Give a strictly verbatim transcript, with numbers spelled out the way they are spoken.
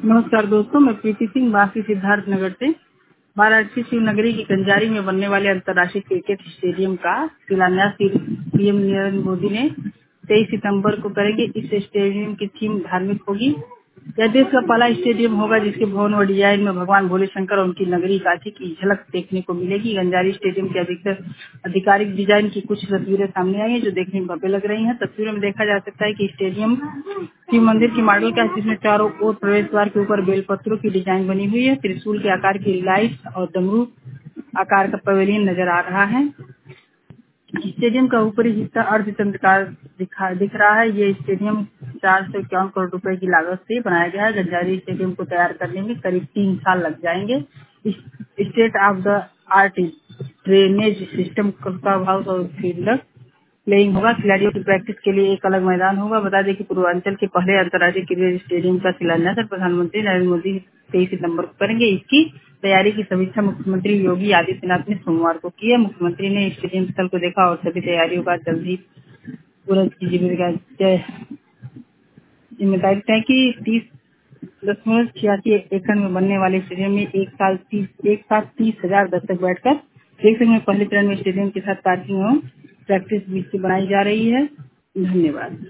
नमस्कार दोस्तों, मैं प्रीति सिंह वासी सिद्धार्थ नगर से। वाराणसी शिवनगरी की कंजारी में बनने वाले अंतर्राष्ट्रीय क्रिकेट स्टेडियम का शिलान्यास पीएम नरेंद्र मोदी ने तेईस सितंबर को करेंगे। इस स्टेडियम की थीम धार्मिक होगी। यह देश का पहला स्टेडियम होगा जिसके भवन व डिजाइन में भगवान भोले शंकर और उनकी नगरी काशी की झलक देखने को मिलेगी। कंजारी स्टेडियम के अधिकतर आधिकारिक डिजाइन की कुछ तस्वीरें सामने आई हैं जो देखने में भव्य लग रही हैं। तस्वीरों में देखा जा सकता है कि स्टेडियम शिव मंदिर की मॉडल का है, जिसमें चारों ओर प्रवेश द्वार के ऊपर बेलपत्रों की डिजाइन बनी हुई है। त्रिशूल के आकार की लाइट और डमरू आकार का पवेलियन नजर आ रहा है। स्टेडियम का ऊपरी हिस्सा अर्धचंद्राकार दिखा दिख रहा है। ये स्टेडियम चार सौ इक्यावन करोड़ रुपए की लागत से बनाया गया है। गंजारी स्टेडियम को तैयार करने में करीब तीन साल लग जाएंगे। State of the art drainage system, club house और फील्ड प्लेइंग होगा। खिलाड़ियों की प्रैक्टिस के लिए एक अलग मैदान होगा। बता दें कि पूर्वांचल के पहले अंतर्राष्ट्रीय क्रिकेट स्टेडियम का शिलान्यास प्रधानमंत्री नरेंद्र मोदी तेईस सितंबर को करेंगे। इसकी तैयारी की समीक्षा मुख्यमंत्री योगी आदित्यनाथ ने सोमवार को की है। मुख्यमंत्री ने स्टेडियम स्थल को देखा और सभी तैयारियों का जल्द ही पूरा की जिम्मेदारी तय की। तीस दशमलव छियासी एकड़ में बनने वाले स्टेडियम में एक साल तीस एक साथ तीस हजार दर्शक बैठकर देख सकते हैं। पहले चरण में स्टेडियम के साथ पार्किंग एवं प्रैक्टिस बीच बनाई जा रही है। धन्यवाद।